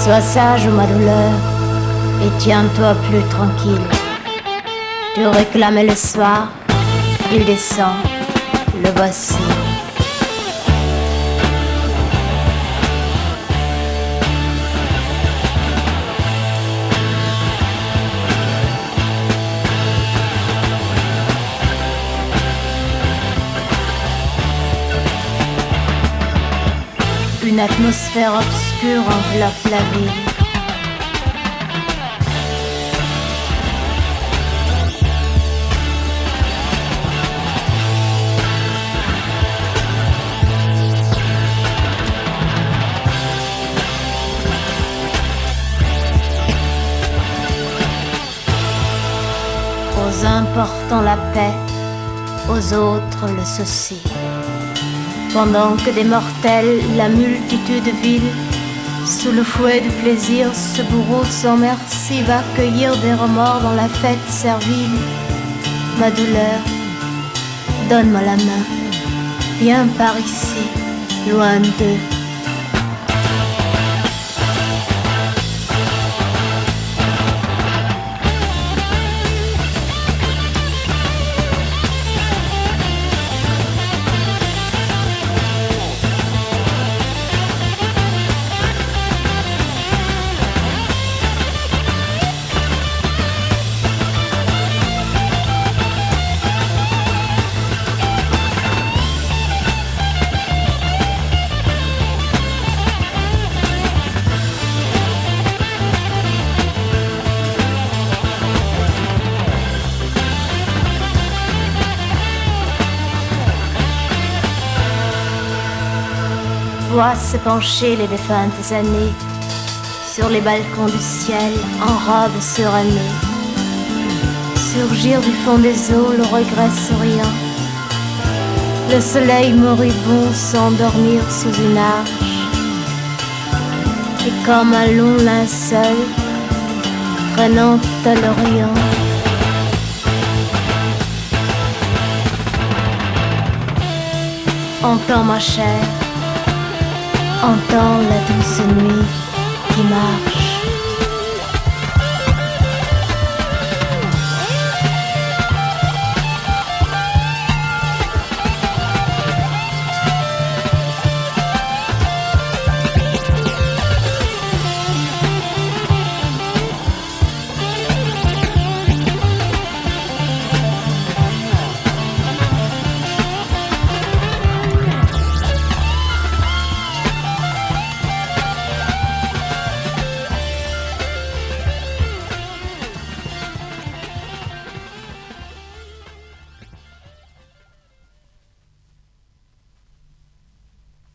Sois sage, ma douleur, et tiens-toi plus tranquille. Tu réclamais le soir, il descend, le voici. Une atmosphère obscure enveloppe la ville. Aux uns portant la paix, aux autres le souci. Pendant que des mortels, la multitude vile, sous le fouet du plaisir, ce bourreau sans merci va cueillir des remords dans la fête servile. Ma douleur, donne-moi la main, viens par ici, loin d'eux. Vois se pencher les défuntes années sur les balcons du ciel en robe surannée. Surgir du fond des eaux le regret souriant. Le soleil moribond s'endormir sous une arche. Et comme un long linceul traînant à l'Orient. Entends ma chair, entends la douce nuit qui marche.